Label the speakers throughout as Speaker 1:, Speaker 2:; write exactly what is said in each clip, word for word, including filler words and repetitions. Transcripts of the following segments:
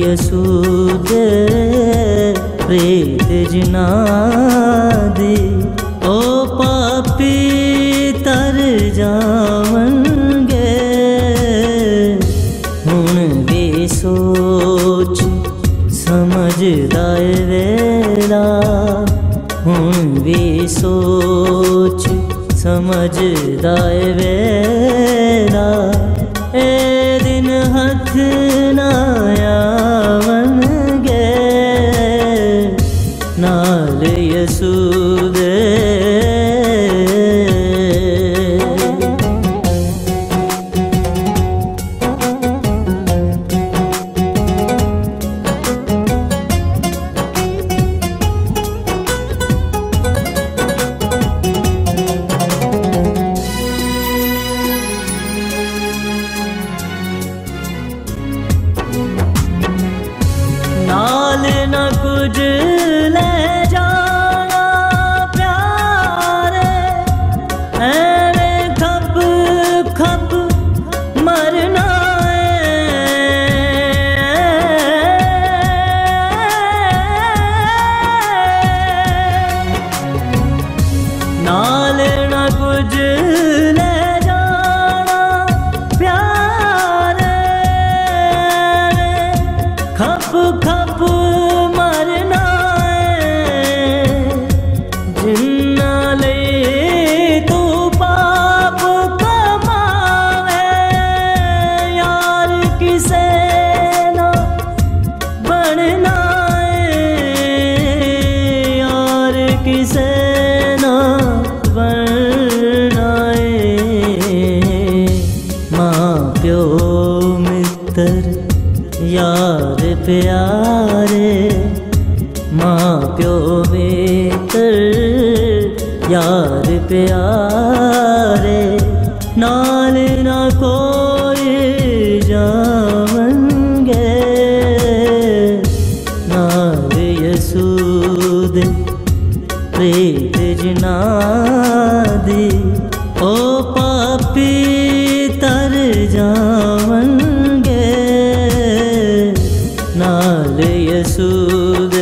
Speaker 1: यसूदे प्रीत जिना दी ओ पापी तर जावनगे हुण भी सोच समझदा ए वेला हुण भी सोच समझदा ए वेला ए दिन हथ ना आवनगे नाल यसूदे नाल न कुछ ले जाना प्यारे ऐवें खप खप मरना नाल न कुछ ले जाना प्यारे खप खप मरना जिन्ना ले तू पाप कमावे यार किसे ना बनना यार किसे ना बनना माँ प्यो मित्र यार प्यारे माँ प्यो मित्र यार प्यारे नाल ना कोई जावनगे नाल यसूदे प्रीत जिना दी ओ पापी तर जावनगे नाल यसूदे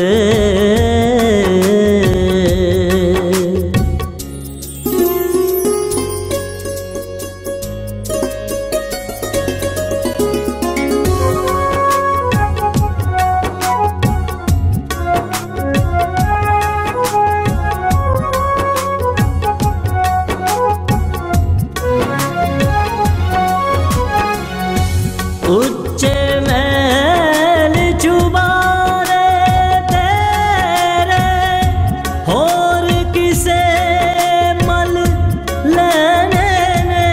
Speaker 1: उच्चे महल चुबारे तेरे होर किसे मल लेने ने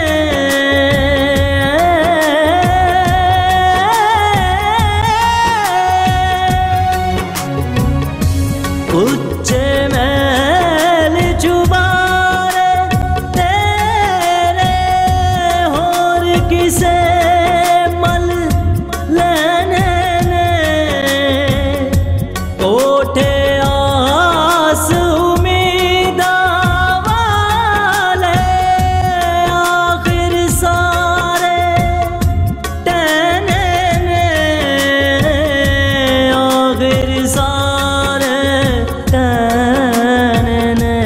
Speaker 1: उच्चे महल चुबारे तेरे होर किसे कोठे आस उम्मीदा वाले आखिर सारे टहने ने आखिर सारे टहने ने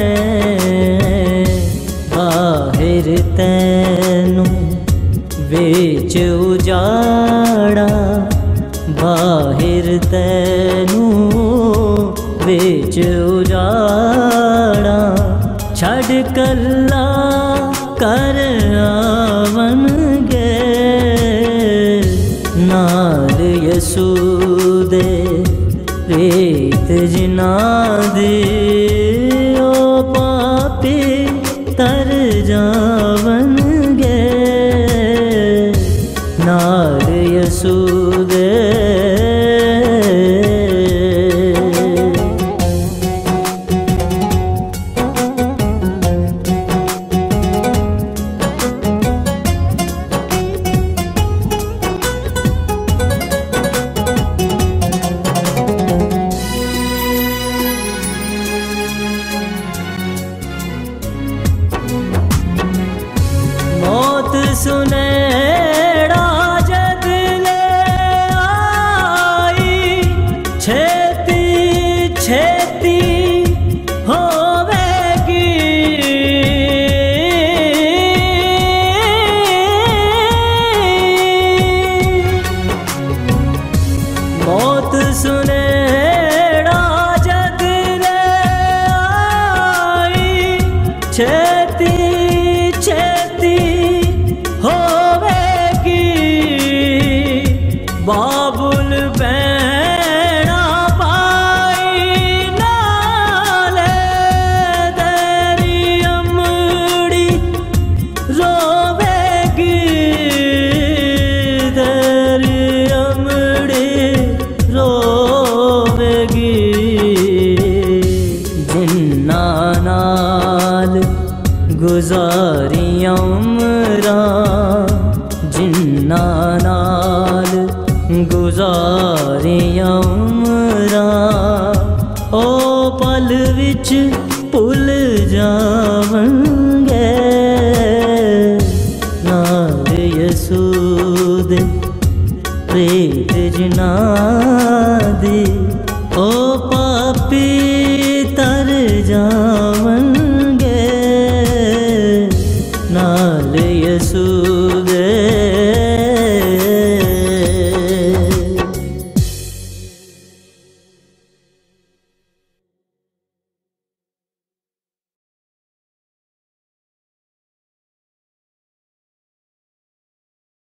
Speaker 1: बाहर तैनू बेच उजाड़ा बाहर तैनू बेच उजाड़ा छड़ कल्ला कर आवनगे नाल यसूदे प्रीत जिना दी ओ पापी तर जावनगे नाल यसूदे सुनेड़ा जगले सुनेड़ा जग रे आई छेती छेती होवेगी बाबुल बैना पाई नाले तेरी अमड़ी रोवेगी तेरी अमड़ी रोवेगी जिन्ना नाल गुजारियां उमरां जिन्ना नाल गुजारियां उमरां ओ पल विच भुल जावंगे नाल यसू दे प्रीत जिन्ना दी।